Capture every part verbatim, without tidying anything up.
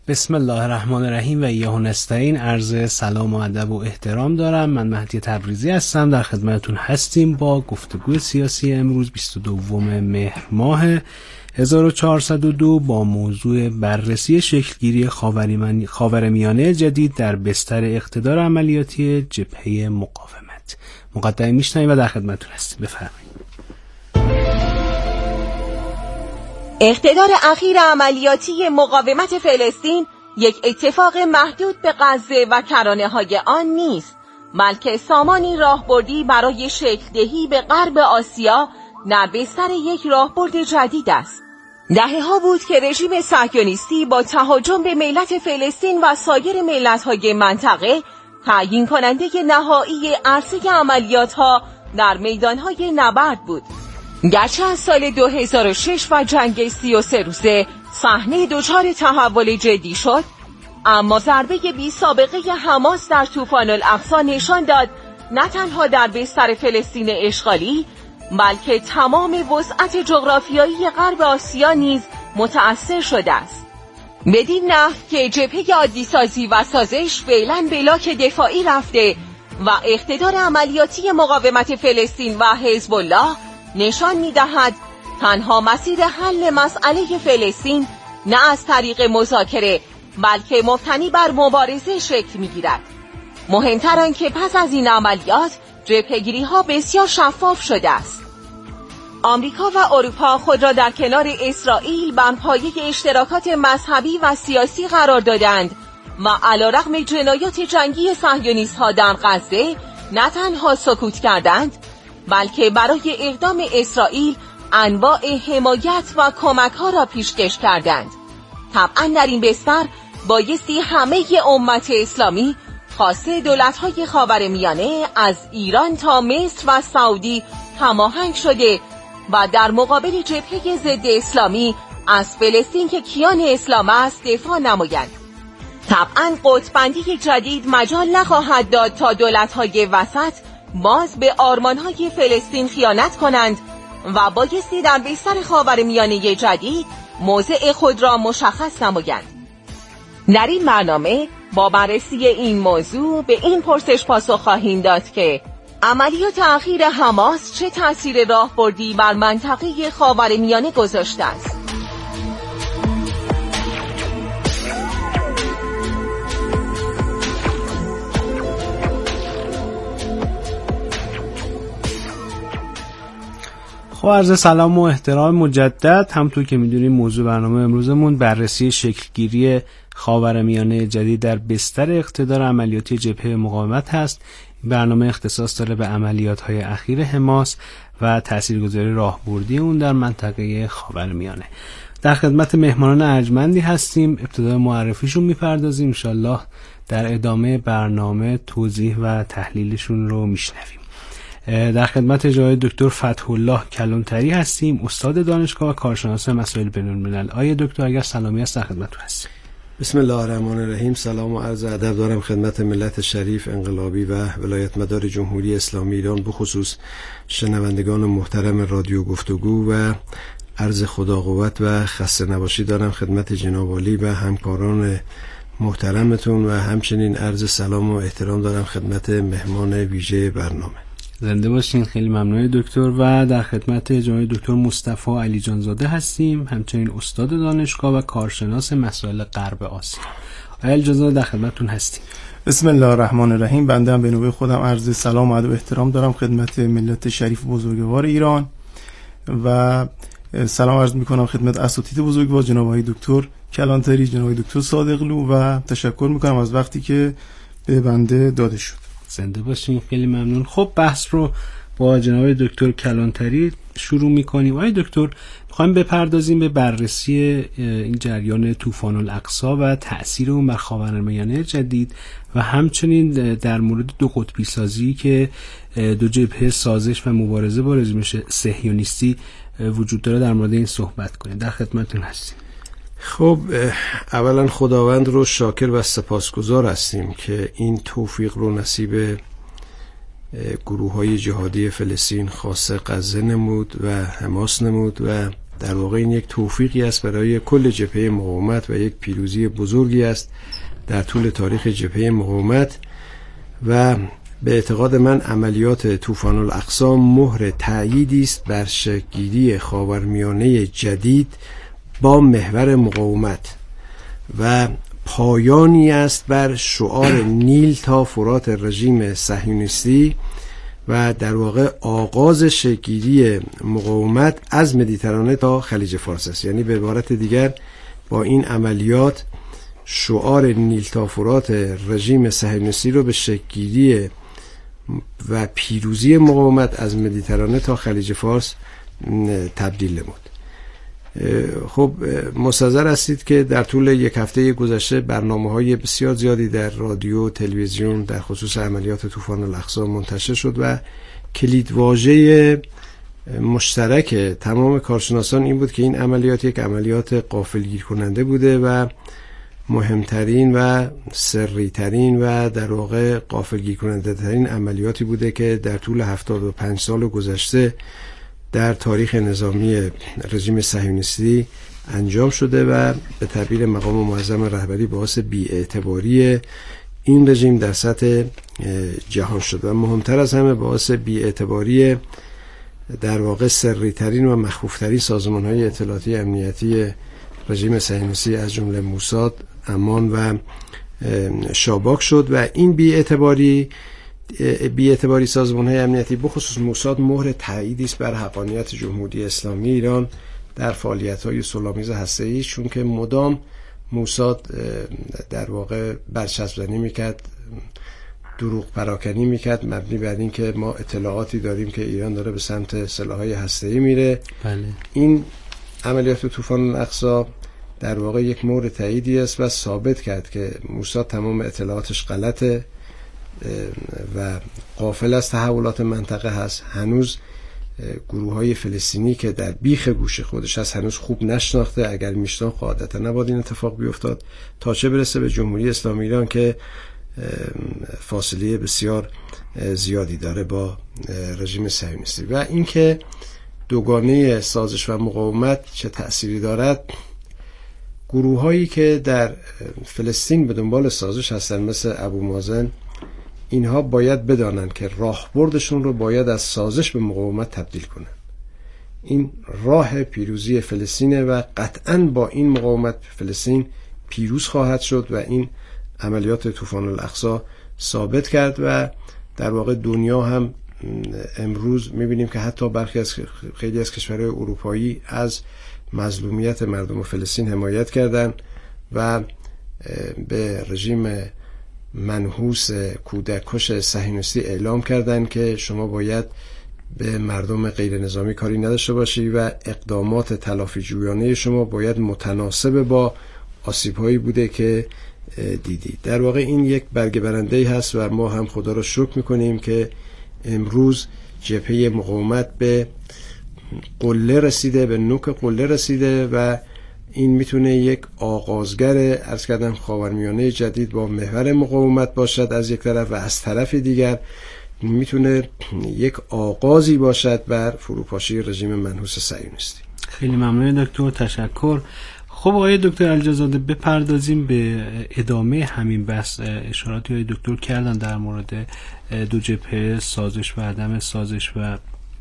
بسم الله الرحمن الرحیم و ایاه نستعین. عرض سلام و ادب و احترام دارم. من مهدی تبریزی هستم، در خدمتتون هستیم با گفتگوی سیاسی امروز بیست و دوم مهر ماه هزار و چهارصد و دو با موضوع بررسی شکلگیری خاورمیانه جدید در بستر اقتدار عملیاتی جبهه مقاومت. مقدمه میشنویم و در خدمتتون هستیم. بفرمایید. اقتدار اخیر عملیاتی مقاومت فلسطین یک اتفاق محدود به غزه و کرانه‌های آن نیست، بلکه سامانی راهبردی برای شکل‌دهی به غرب آسیا در بستر یک راهبرد جدید است. دهه‌ها بود که رژیم صهیونیستی با تهاجم به ملت فلسطین و سایر ملت‌های منطقه تعیین کننده نهایی عرصه عملیات‌ها در میدان‌های نبرد بود. گرچه از سال دو هزار و شش و جنگ سی و سه روزه صحنه دچار تحول جدی شد، اما ضربه بی سابقه حماس در طوفان الاقصی نشان داد نه تنها در بستر فلسطین اشغالی، بلکه تمام وسعت جغرافیایی غرب آسیا نیز متأثر شده است. بدین نحو که جبهه عادی‌سازی و سازش فعلا به لاک دفاعی رفته و اقتدار عملیاتی مقاومت فلسطین و حزب الله نشان می‌دهد تنها مسیر حل مسئله فلسطین نه از طریق مذاکره بلکه مبتنی بر مبارزه شکل می‌گیرد. مهمتر آن که پس از این عملیات جبهه‌گیری‌ها بسیار شفاف شده است. آمریکا و اروپا خود را در کنار اسرائیل بر پایه اشتراکات مذهبی و سیاسی قرار دادند و علیرغم جنایات جنگی صهیونیست‌ها در غزه نه تنها سکوت کردند، بلکه برای اقدام اسرائیل انواع حمایت و کمک‌ها را پیشکش کردند. طبعا در این بستر بایستی همه امت اسلامی خاصه دولت‌های خاورمیانه از ایران تا مصر و سعودی هماهنگ شده و در مقابل جبهه ضد اسلامی از فلسطین که کیان اسلام است دفاع نمایند. طبعا قطب‌بندی جدید مجال نخواهد داد تا دولت‌های وسط باز به آرمان‌های فلسطین خیانت کنند و بایستی در بستر خاورمیانه جدید موضع خود را مشخص نمایند. در این برنامه با بررسی این موضوع به این پرسش پاسخ خواهیم داد که عملیات اخیر حماس چه تأثیر راهبردی بر منطقه خاورمیانه گذاشته است؟ خب عرض سلام و احترام مجدد. همونطور که میدونیم موضوع برنامه امروزمون بررسی شکلگیری خاورمیانه جدید در بستر اقتدار عملیاتی جبهه مقاومت هست. این برنامه اختصاص داره به عملیات‌های اخیر حماس و تاثیرگذاری راهبردی اون در منطقه خاورمیانه. در خدمت مهمانان ارجمندی هستیم. ابتدا معرفیشون میپردازیم، انشالله در ادامه برنامه توضیح و تحلیلشون رو میشنویم. در خدمت جناب دکتر فتح الله کلانتری هستیم، استاد دانشگاه و کارشناس مسائل بین‌الملل. آیه دکتر اگر سلامی است در خدمتتون هستیم. بسم الله الرحمن الرحیم. سلام و عرض ادب دارم خدمت ملت شریف انقلابی و ولایت مدار جمهوری اسلامی ایران، بخصوص شنوندگان محترم رادیو گفتگو، و عرض خدا قوت و خسته نباشی دارم خدمت جناب عالی و همکاران محترمتون و همچنین عرض سلام و احترام دارم خدمت مهمان ویژه برنامه. زنده باشین. خیلی ممنون دکتر. و در خدمت جناب دکتر مصطفی علی جانزاده هستیم، همچنین استاد دانشگاه و کارشناس مسائل غرب آسیا. علی جانزاده در خدمتتون هستیم. بسم الله الرحمن الرحیم. بنده هم به نوبه خودم عرض سلام و ادب و احترام دارم خدمت ملت شریف بزرگوار ایران و سلام عرض میکنم خدمت اساتید بزرگوار جناب آقای دکتر کلانتری، جناب آقای دکتر صادقلو و تشکر میکنم از وقتی که به بنده داده شد. زنده باشین. خیلی ممنون. خب بحث رو با جناب دکتر کلانتری شروع میکنیم. آقای دکتر میخوایم بپردازیم به بررسی این جریان طوفان الاقصی و تأثیر اون بر خاورمیانه جدید و همچنین در مورد دو قطبی سازی که دو جبهه سازش و مبارزه با رژیم صهیونیستی وجود داره در مورد این صحبت کنیم. در خدمتتون هستیم. خب اولا خداوند رو شاکر و سپاسگزار هستیم که این توفیق رو نصیب گروه های جهادی فلسطین خاصه غزه نمود و حماس نمود و در واقع این یک توفیقی است برای کل جبهه مقاومت و یک پیروزی بزرگی است در طول تاریخ جبهه مقاومت و به اعتقاد من عملیات طوفان الاقصی مهر تأییدی است بر شکل‌گیری خاورمیانه جدید با محور مقاومت و پایانی است بر شعار نیل تا فرات رژیم صهیونیستی و در واقع آغاز شکل‌گیری مقاومت از مدیترانه تا خلیج فارس است. یعنی به عبارت دیگر با این عملیات شعار نیل تا فرات رژیم صهیونیستی رو به شکل‌گیری و پیروزی مقاومت از مدیترانه تا خلیج فارس تبدیل نمود. خب مستحضر هستید که در طول یک هفته گذشته برنامه‌های بسیار زیادی در رادیو، تلویزیون در خصوص عملیات طوفان الاقصی منتشر شد و کلیدواژه مشترک تمام کارشناسان این بود که این عملیات یک عملیات غافلگیر کننده بوده و مهمترین و سری‌ترین و در واقع غافلگیر کننده ترین عملیاتی بوده که در طول هفتاد و پنج سال گذشته در تاریخ نظامی رژیم صهیونیستی انجام شده و به تعبیر مقام معظم رهبری باعث بی‌اعتباری این رژیم در سطح جهان شد و مهمتر از همه باعث بی‌اعتباری در واقع سری‌ترین و مخفوفترین سازمان‌های اطلاعاتی امنیتی رژیم صهیونیستی از جمله موساد، امان و شاباک شد و این بی‌اعتباری بی‌اعتباری سازمان‌های امنیتی بخصوص موساد مهر تأییدی است بر حقانیت جمهوری اسلامی ایران در فعالیت‌های صلح‌آمیز هسته‌ای، چون که مدام موساد در واقع برچسب‌زنی می‌کرد، دروغ پراکنی می‌کرد مبنی بر این که ما اطلاعاتی داریم که ایران داره به سمت سلاح‌های هسته‌ای میره. بله. این عملیات طوفان الاقصی در واقع یک مورد تأییدی است و ثابت کرد که موساد تمام اطلاعاتش غلطه و غافل از تحولات منطقه هست. هنوز گروه‌های فلسطینی که در بیخ گوش خودش هست هنوز خوب نشناخته، اگر میشناخت قاعدتا نباید این اتفاق بیفتاد، تا چه برسه به جمهوری اسلامی ایران که فاصله بسیار زیادی داره با رژیم صهیونیستی. و اینکه دوگانه سازش و مقاومت چه تأثیری دارد، گروه‌هایی که در فلسطین به دنبال سازش هستن مثل ابو مازن، اینها باید بدانند که راهبردشون رو باید از سازش به مقاومت تبدیل کنن. این راه پیروزی فلسطینه و قطعاً با این مقاومت فلسطین پیروز خواهد شد و این عملیات طوفان الاقصی ثابت کرد و در واقع دنیا هم امروز می‌بینیم که حتی برخی از خیلی از کشورهای اروپایی از مظلومیت مردم فلسطین حمایت کردند و به رژیم منحوس کودککش صهیونیستی اعلام کردند که شما باید به مردم غیر نظامی کاری نداشته باشی و اقدامات تلافی جویانه شما باید متناسب با آسیب‌هایی بوده که دیدی. در واقع این یک برگ برنده‌ای هست و ما هم خدا را شکر می‌کنیم که امروز جبهه مقاومت به قله رسیده، به نوک قله رسیده و این میتونه یک آغازگر عرض کردم خاورمیانه جدید با محور مقاومت باشد از یک طرف و از طرف دیگر میتونه یک آغازی باشد بر فروپاشی رژیم منحوس صهیونیستی. خیلی ممنون دکتر، تشکر. خب آقای دکتر علیرضازاده بپردازیم به ادامه همین بحث. اشاراتی های دکتر کردن در مورد دو جبهه، سازش و عدم سازش و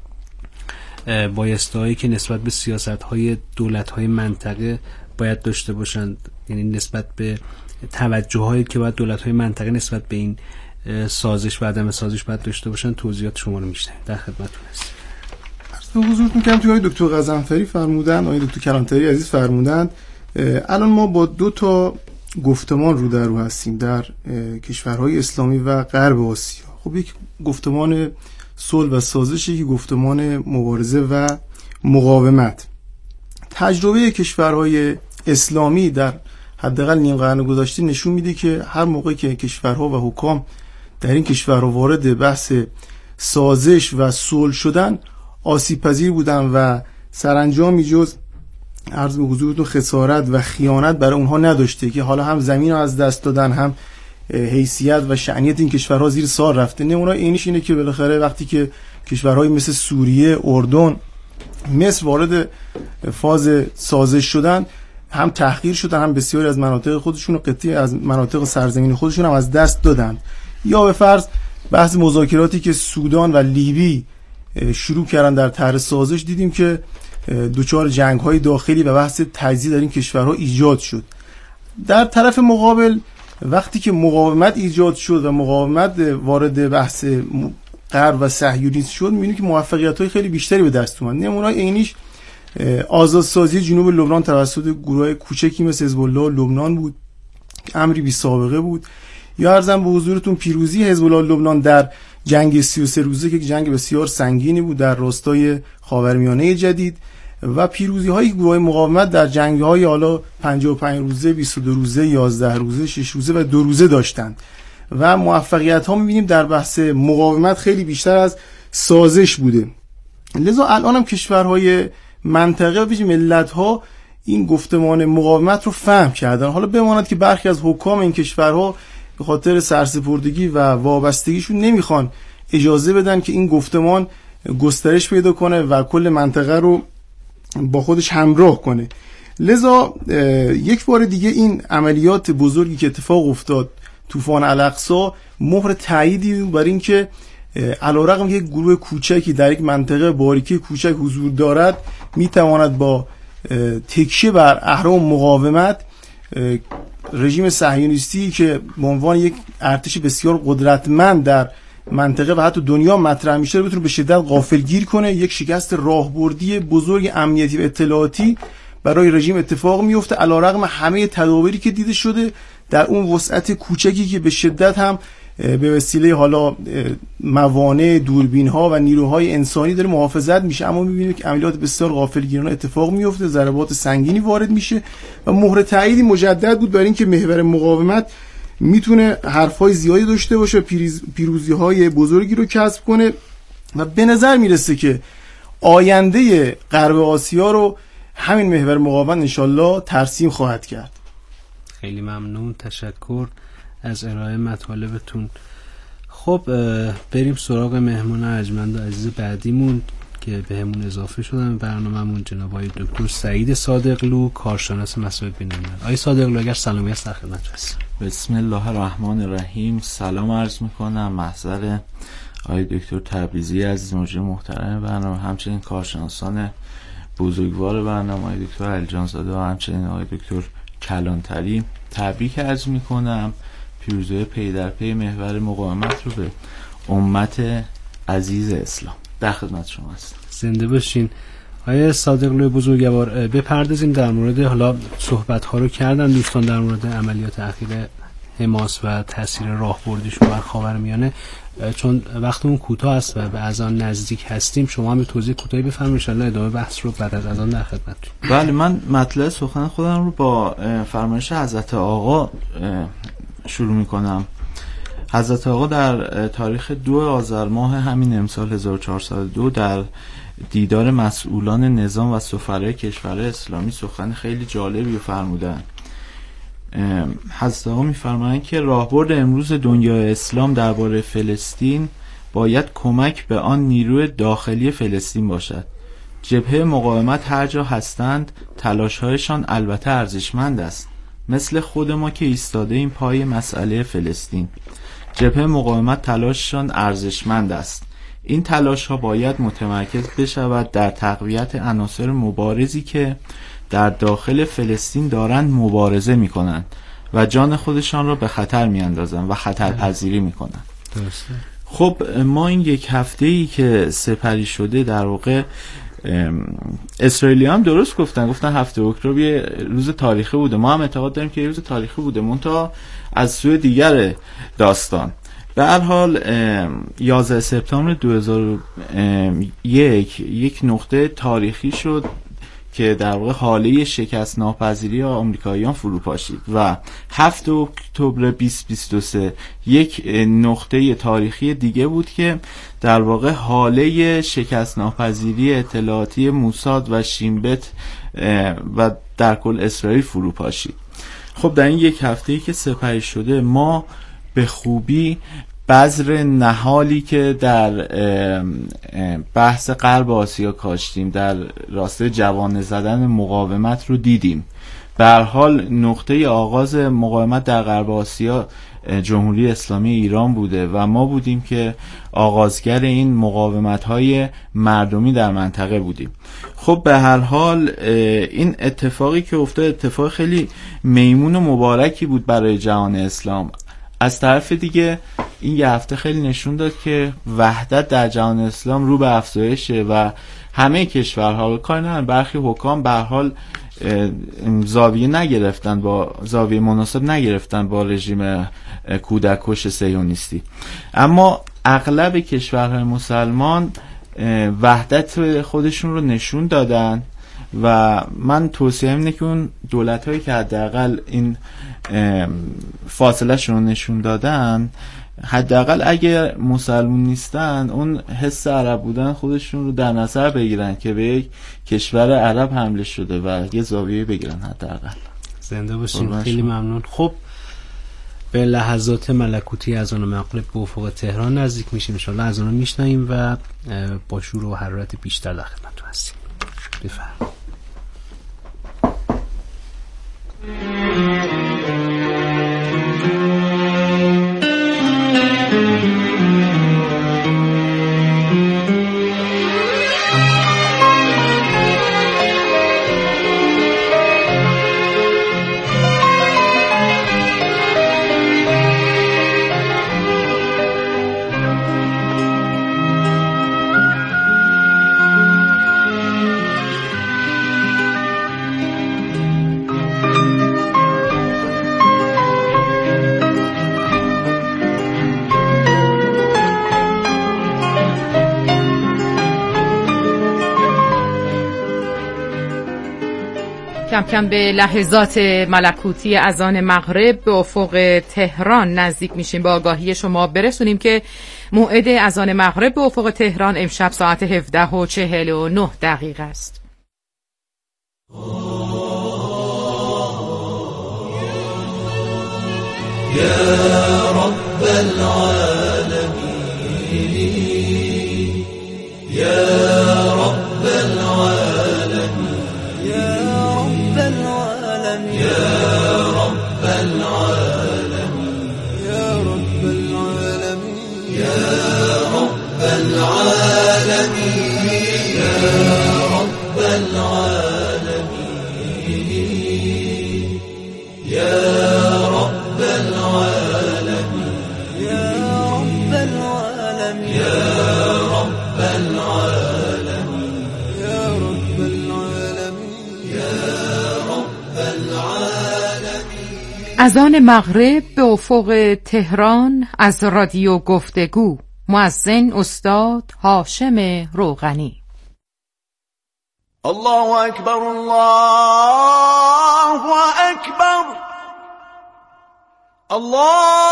بایستهایی که نسبت به سیاست‌های دولت‌های منطقه باید داشته باشند، یعنی نسبت به توجه‌هایی که باید دولت‌های منطقه نسبت به این سازش و عدم سازش باید داشته باشند. توضیحات شما رو میشنویم، در خدمتتون هستیم. تو حضورتون میگم توی دکتر غضنفری فرمودن، آقای دکتر کلانتری عزیز فرمودند الان ما با دو تا گفتمان رو در رو هستیم در کشورهای اسلامی و غرب آسیا. خب یک گفتمان صلح و سازش، یک گفتمان مبارزه و مقاومت. تجربه کشورهای اسلامی در حداقل نیم قرن گذشته نشون میده که هر موقع که کشورها و حکام در این کشورها وارد بحث سازش و صلح شدن آسیب پذیر بودن و سرانجامی جز عرض به حضورتون خسارت و خیانت برای اونها نداشته که حالا هم زمین رو از دست دادن، هم حیثیت و شأنیت این کشورها زیر سوال رفته. نمونه اینش اینه که بالاخره وقتی که کشورهای مثل سوریه، اردن مصر وارد فاز سازش شدن، هم تحقیر شدن، هم بسیاری از مناطق خودشون و قطعی از مناطق سرزمین خودشون هم از دست دادن. یا به فرض بحث مذاکراتی که سودان و لیبی شروع کردن در طرح سازش، دیدیم که دوچار جنگ‌های داخلی و بحث تجزیه در این کشورها ایجاد شد. در طرف مقابل وقتی که مقاومت ایجاد شد و مقاومت وارد بحث غرب و صهیونیسم شد، می‌بینیم که موفقیت‌های خیلی بیشتری به دست اومد. نمونه عینیش آزادسازی جنوب لبنان توسط گروه‌های کوچکی مثل حزب الله لبنان بود، امری بی سابقه بود. یا عرضم به حضورتون پیروزی حزب الله لبنان در جنگ سی و سه روزه که جنگ بسیار سنگینی بود در راستای خاورمیانه جدید، و پیروزی های گروه مقاومت در جنگ های حالا پنجاه و پنج روزه، بیست و دو روزه، یازده روزه، شش روزه و دو روزه داشتند. و موفقیت ها می‌بینیم در بحث مقاومت خیلی بیشتر از سازش بوده. لذا الان هم کشورهای منطقه و ملت ها این گفتمان مقاومت رو فهم کردن. حالا بماند که برخی از حکام این کشورها به خاطر سرسپردگی و وابستگیشون نمیخوان اجازه بدن که این گفتمان گسترش پیدا کنه و کل منطقه رو با خودش همراه کنه. لذا یک بار دیگه این عملیات بزرگی که اتفاق افتاد، طوفان الاقصی، مهر تأییدی برای این که علیرغم یک گروه کوچکی در یک منطقه باریکی کوچک حضور دارد، میتواند با تکیه بر اهرام مقاومت رژیم صهیونیستی که به عنوان یک ارتش بسیار قدرتمند در منطقه و حتی دنیا مطرح میشه بتونه به شدت غافلگیر کنه. یک شکست راهبردی بزرگ امنیتی و اطلاعاتی برای رژیم اتفاق میفته، علیرغم همه تدابیری که دیده شده در اون وسعت کوچکی که به شدت هم به وسیله حالا موانع، دوربین ها و نیروهای انسانی داره محافظت میشه، اما میبینیم که عملیات بسیار غافلگیرانه اتفاق میفته، ضربات سنگینی وارد میشه و مهر تأییدی مجدد بود برای اینکه محور مقاومت میتونه حرفای زیادی داشته باشه و پیروزی های بزرگی رو کسب کنه. و به نظر میرسه که آینده غرب آسیا رو همین محور مقاومت انشالله ترسیم خواهد کرد. خیلی ممنون، تشکر از ارائه مطالبتون. خب بریم سراغ مهمان ارجمند و عزیز بعدیمون که بهمون اضافه شدن به برنامه‌مون، جناب آقای دکتر سعید صادقلو، کارشناس مسائل بین‌الملل. آقای صادقلو اگر سلامی هست در خدمت هستم. بسم الله الرحمن الرحیم. سلام عرض میکنم محضر آقای دکتر تبریزی عزیز، مجری محترم برنامه، همچنین کارشناسان بزرگوار برنامه آقای دکتر علیجانزاده و همچنین آقای دکتر کلانتری. تبریک عرض میکنم پیروزی پی در پی محور مقاومت رو به امت عزیز اسلام. در خدمت شما هستم. زنده باشین. آقای صادقلو بزرگوار، بپردازیم در مورد، حالا صحبت ها رو کردن دوستان در مورد عملیات اخیر حماس و تاثیر راهبردیش بر خاورمیانه. چون وقتمون کوتاه است و به اذان نزدیک هستیم، شما هم توضیح کوتاهی بفرمایید، ان شاءالله ادامه بحث رو بعد از اذان در خدمتتون. بله، من مطلع سخن خودم رو با فرمایش حضرت آقا شروع میکنم. حضرت آقا در تاریخ دو آذر ماه همین امسال هزار و چهارصد و دو در دیدار مسئولان نظام و سفرای کشورهای اسلامی سخن خیلی جالبی رو فرمودن. حضرت آقا میفرمایند که راهبرد امروز دنیای اسلام درباره فلسطین باید کمک به آن نیروی داخلی فلسطین باشد. جبهه مقاومت هر جا هستند تلاش‌هایشان البته ارزشمند است، مثل خود ما که ایستاده این پای مسئله فلسطین. جبهه مقاومت تلاششان ارزشمند است. این تلاش ها باید متمرکز بشود در تقویت عناصر مبارزی که در داخل فلسطین دارند مبارزه می کنند و جان خودشان را به خطر می اندازند و خطرپذیری می کنند. درسته. خب ما این یک هفته ای که سپری شده، در واقع اسرائیلی هم درست گفتن گفتن هفته اکتبر یه روز تاریخی بوده، ما هم اعتقاد داریم که یه روز تاریخی بوده، منتها از سوی دیگر داستان. به هر حال یازده سپتامبر دو هزار و یک یک نقطه تاریخی شد که در واقع حاله شکست ناپذیری آمریکاییان فرو پاشید و هفت اکتبر بیست بیست و سه یک نقطه تاریخی دیگه بود که در واقع حاله شکست ناپذیری اطلاعاتی موساد و شین بت و در کل اسرائیل فرو پاشید. خب در این یک هفته‌ای که سپری شده ما به خوبی بذر نهالی که در بحث غرب آسیا کاشتیم در راستای جوانه زدن مقاومت رو دیدیم. به هر حال نقطه آغاز مقاومت در غرب آسیا جمهوری اسلامی ایران بوده و ما بودیم که آغازگر این مقاومت‌های مردمی در منطقه بودیم. خب به هر حال این اتفاقی که افتاد اتفاق خیلی میمون و مبارکی بود برای جهان اسلام. از طرف دیگه این یه هفته خیلی نشون داد که وحدت در جهان اسلام رو به افزایشه و همه کشورها کار ندارن، برخی حکام به هر حال زاویه نگرفتن، با زاویه مناسب نگرفتن با رژیم کودککش صهیونیستی، اما اغلب کشورهای مسلمان وحدت خودشون رو نشون دادن و من توصیه‌ام اینه که اون دولت‌هایی که حداقل این فاصله شون رو نشون دادن، حداقل اگر مسلمون نیستن اون حس عرب بودن خودشون رو در نظر بگیرن که به یک کشور عرب حمله شده و یه زاویه بگیرن حداقل. زنده باشین. خیلی ممنون. خب به لحظات ملکوتی اذان مغرب به افق تهران نزدیک میشیم، ان شاءالله اذان رو میشنویم و با شور و حرارت بیشتر در خدمتتون هستیم. بفرمایید. کم کم به لحظات ملکوتی اذان مغرب به افق تهران نزدیک میشیم. با آگاهی شما برسونیم که موعد اذان مغرب به افق تهران امشب ساعت هفده و چهل و نه دقیقه است. یا رب العالمین یا رب العالمین يا رب العالمين يا رب العالمين يا رب العالمين يا رب العالمين يا رب العالمين يا رب العالمين يا رب العالمين يا رب العالمين يا رب العالمين. اذان مغرب به افق تهران از رادیو گفتگو. مؤذن استاد هاشم روغنی. الله اکبر الله اکبر الله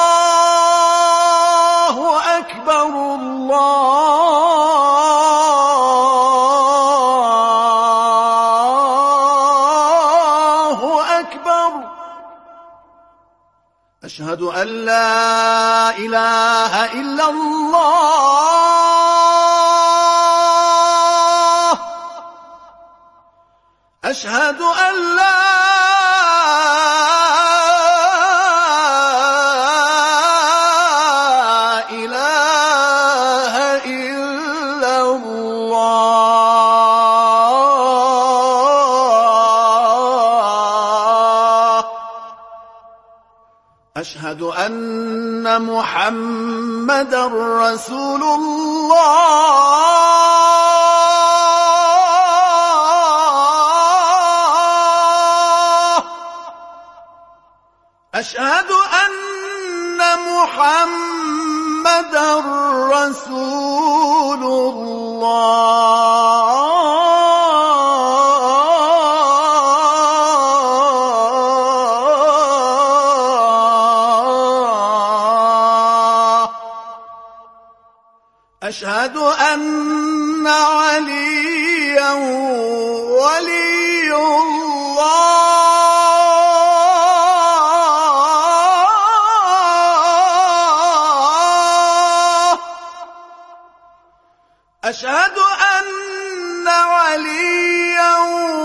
اکبر الله اکبر اشهد ان لا اله الا الله اشهد ان لا اله الا الله اشهد ان محمد رسول الله أشهد أن محمد رسول الله أشهد أن عليا ولي الله أشهد أن عليا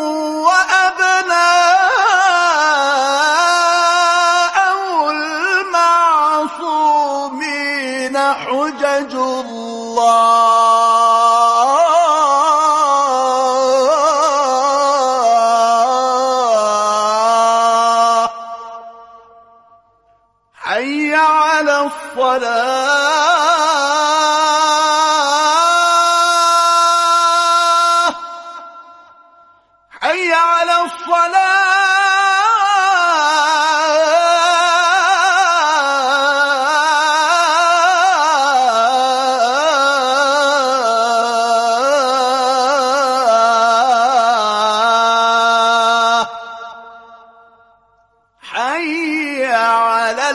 وأبناءه المعصومين حجج الله حي على الصلاة حي على الصلاة حي على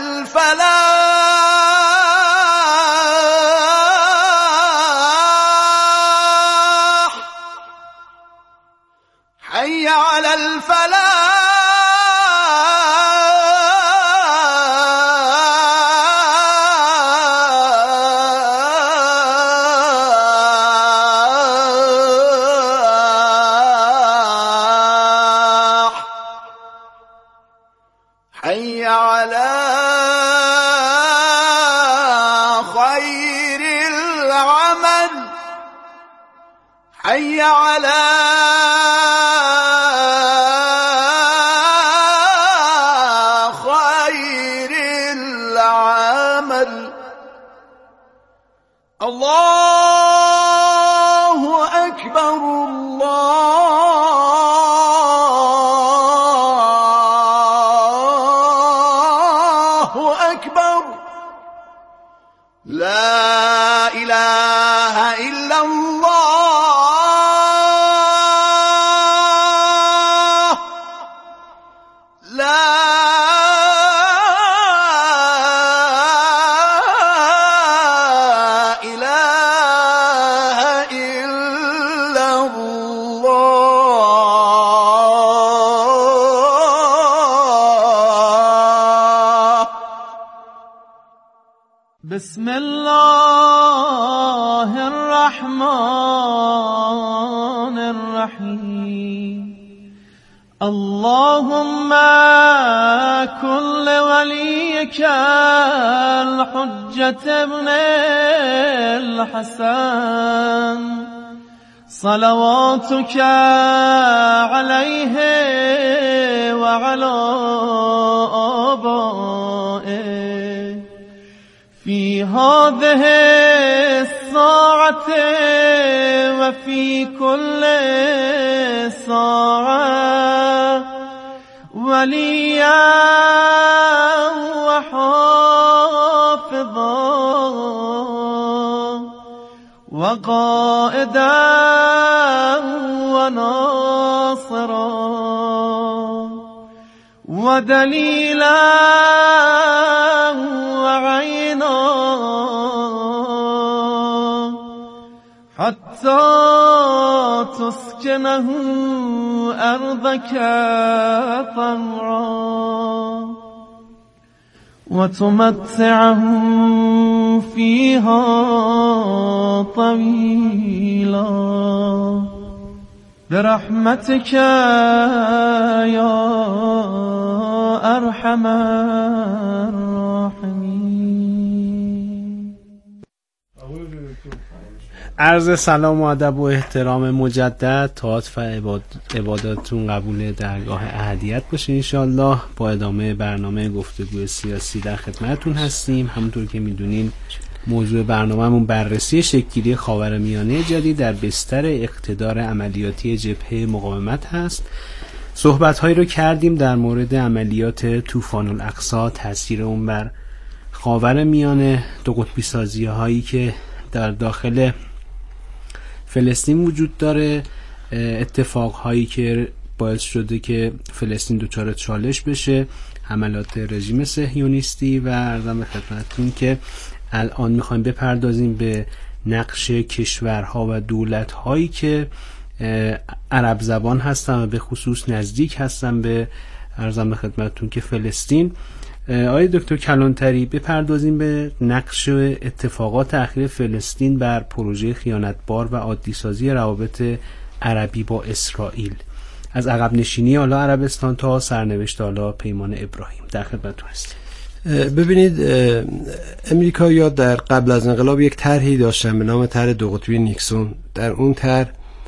الفلاح حي على الفلاح حي على خير العمل حي على خير العمل الله أكبر الله أكبر لا إله إلا الله لا إله إلا الله بسم الله الرحمن الرحيم اللهم كن لوليك الحجة ابن الحسن صلواتك عليه وعلى آبائه في هذه الساعة وفي كل ساعة وليا وحافظا وقائدا وناصرا ودليلا وعينا حتى تسكنه أرضك طوعا وتمتعه فيها طويلا برحمتك يا أرحم الراحمين. عرض سلام و ادب و احترام مجدد، طاعت و عباداتتون قبول درگاه احدیت باشه انشالله. با ادامه برنامه گفتگوی سیاسی در خدمتتون هستیم. همونطور که میدونین موضوع برنامه‌مون بررسی شکل‌گیری خاورمیانه جدید در بستر اقتدار عملیاتی جبهه مقاومت هست. صحبت‌هایی رو کردیم در مورد عملیات طوفان الاقصی، تاثیر اون بر خاورمیانه، دو قطبی سازی‌هایی که در داخل فلسطین وجود داره، اتفاقهایی که باعث شده که فلسطین دچار چالش بشه، حملات رژیم صهیونیستی و عرضم به خدمتتون که الان میخوایم بپردازیم به نقش کشورها و دولت‌هایی که عرب زبان هستن و به خصوص نزدیک هستن به عرضم به خدمتتون که فلسطین. آقای دکتر کلانتری بپردازیم به نقش و اتفاقات اخیر فلسطین بر پروژه خیانتبار و عادی‌سازی روابط عربی با اسرائیل، از عقب نشینی حالا عربستان تا سرنوشت حالا پیمان ابراهیم. در خدمتتون هستیم. ببینید، امریکایی‌ها در قبل از انقلاب یک طرحی داشتن به نام طرح دو قطبی نیکسون. در اون طرح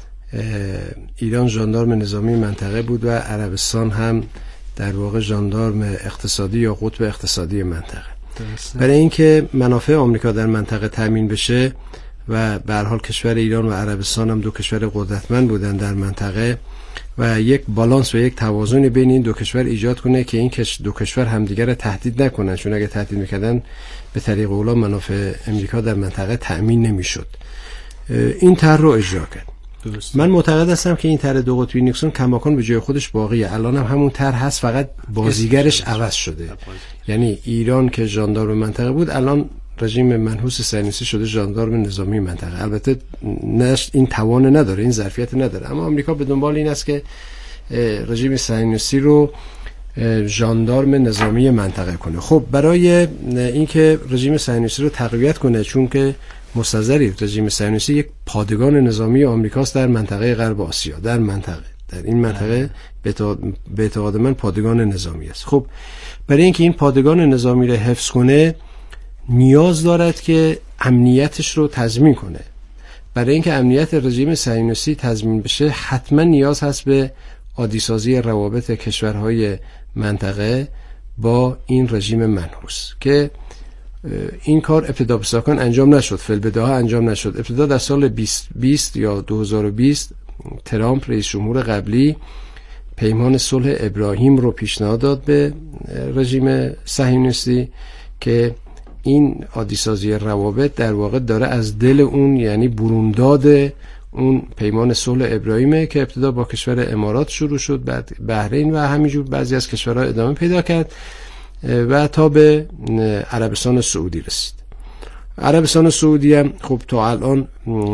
ایران ژاندارم نظامی منطقه بود و عربستان هم در واقع ژاندارم اقتصادی یا قطب اقتصادی منطقه. درسته. برای اینکه منافع آمریکا در منطقه تامین بشه و به هر حال کشور ایران و عربستان هم دو کشور قدرتمند بودن در منطقه و یک بالانس و یک توازن بین این دو کشور ایجاد کنه که این دو کشور همدیگر را تهدید نکنن، چون اگه تهدید میکردن به طریق اولا منافع امریکا در منطقه تأمین نمیشد. این طرح رو اجرا کرد. درسته. من معتقد هستم که این طرح دو قطبی نیکسون کماکان به جای خودش باقیه. الان هم همون طرح هست، فقط بازیگرش عوض شده. یعنی ایران که ژاندارم منطقه بود، الان رژیم منحوس صهیونیستی شده ژاندارم نظامی منطقه. البته نش این توان نداره، این ظرفیت نداره، اما آمریکا به دنبال این است که رژیم صهیونیستی رو ژاندارم نظامی منطقه کنه. خب برای اینکه رژیم صهیونیستی رو تقویت کنه، چون که مستظری رژیم صهیونیستی یک پادگان نظامی آمریکاست در منطقه غرب آسیا، در منطقه در این منطقه به اعتقاد من پادگان نظامی است. خب برای اینکه این پادگان نظامی رو حفظ کنه نیاز دارد که امنیتش رو تضمین کنه. برای اینکه امنیت رژیم صهیونیستی تضمین بشه حتما نیاز هست به عادی‌سازی روابط کشورهای منطقه با این رژیم منحوس که این کار ابتدا به ساکن انجام نشد، فی‌البداهه انجام نشد. ابتدا در سال بیست بیست یا دو هزار و بیست ترامپ رئیس جمهور قبلی پیمان صلح ابراهیم رو پیشنهاد داد به رژیم صهیونیستی که این عادی‌سازی روابط در واقع داره از دل اون، یعنی برونداد اون پیمان صلح ابراهیمه که ابتدا با کشور امارات شروع شد، بعد بحرین و همینجور بعضی از کشورها ادامه پیدا کرد و تا به عربستان سعودی رسید. عربستان سعودی هم خب تا الان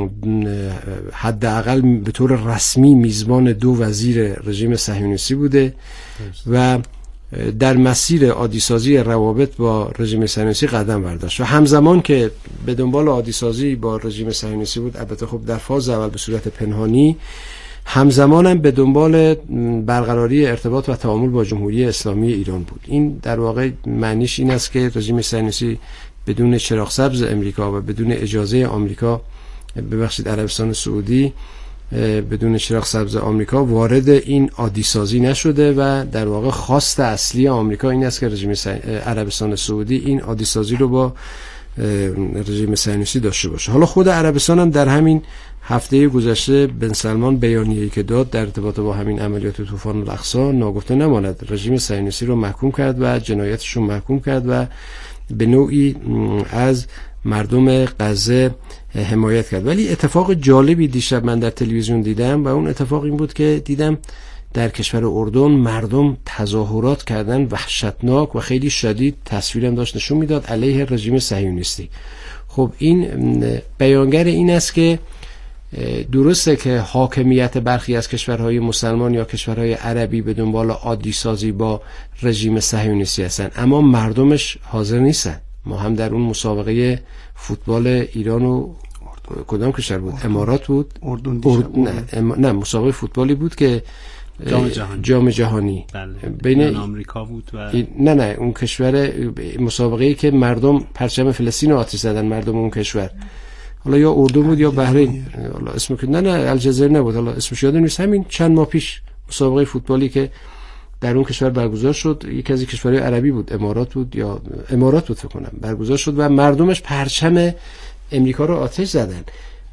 حداقل به طور رسمی میزبان دو وزیر رژیم صهیونیستی بوده و در مسیر عادی‌سازی روابط با رژیم صهیونیستی قدم برداشت و همزمان که به دنبال عادی‌سازی با رژیم صهیونیستی بود، البته خب در فاز اول به صورت پنهانی، همزمان هم به دنبال برقراری ارتباط و تعامل با جمهوری اسلامی ایران بود. این در واقع معنیش این است که رژیم صهیونیستی بدون چراغ سبز امریکا و بدون اجازه آمریکا، ببخشید عربستان سعودی بدون چراغ سبز آمریکا وارد این عادی‌سازی نشده و در واقع خواست اصلی آمریکا این است که رژیم عربستان سعودی این عادی‌سازی رو با رژیم صهیونیستی داشته باشه. حالا خود عربستان هم در همین هفته گذشته بن سلمان بیانیه‌ای که داد در ارتباط با همین عملیات طوفان الاقصی ناگفته نماند، رژیم صهیونیستی رو محکوم کرد و جنایتش رو محکوم کرد و به نوعی از مردم غزه حمایت کرد. ولی اتفاق جالبی دیشب من در تلویزیون دیدم و اون اتفاق این بود که دیدم در کشور اردن مردم تظاهرات کردن وحشتناک و خیلی شدید، تصویرم داشت نشون میداد، علیه رژیم صهیونیستی. خب این بیانگر این است که درسته که حاکمیت برخی از کشورهای مسلمان یا کشورهای عربی به دنبال عادی سازی با رژیم صهیونیستی هستن، اما مردمش حاضر نیستن. ما هم در اون مسابقه فوتبال ایران و کدام کشور بود؟ امارات بود؟ اردن. ارد... نه ام... نه مسابقه فوتبالی بود که جام جهانی جام جهانی بله. بین آمریکا بود و نه نه اون کشور مسابقه‌ای که مردم پرچم فلسطین رو آتش زدن، مردم اون کشور، حالا یا اردن بود یا بحرین، حالا اسمش نه نه الجزایر نبود، حالا اسمش یادم نیست. همین چند ماه پیش مسابقه فوتبالی که در اون کشور برگزار شد، یکی از کشورهای عربی بود، امارات بود یا امارات بود فکر کنم، برگزار شد و مردمش پرچم امریکا رو آتش زدن.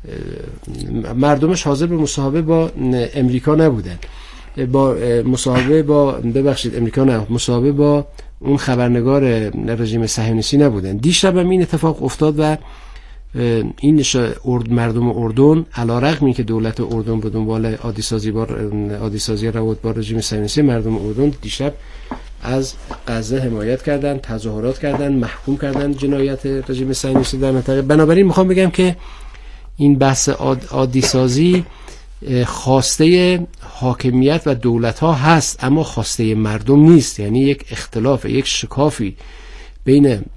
مردمش حاضر به مصاحبه با امریکا نبودن، با مصاحبه با ببخشید امریکا نه مصاحبه با اون خبرنگار رژیم صهیونیستی نبودن. دیشب هم این اتفاق افتاد و این ارد مردم اردن علیرغم اینکه دولت اردن به دنبال عادی سازی با عادی سازی روابط با رژیم صهیونیستی، مردم اردن دیشب از غزه حمایت کردن، تظاهرات کردن، محکوم کردن جنایت رژیم صهیونیستی در منطقه. بنابراین میخوام بگم که این بحث عادی سازی خواسته حاکمیت و دولت ها هست اما خواسته مردم نیست. یعنی یک اختلاف، یک شکافی بین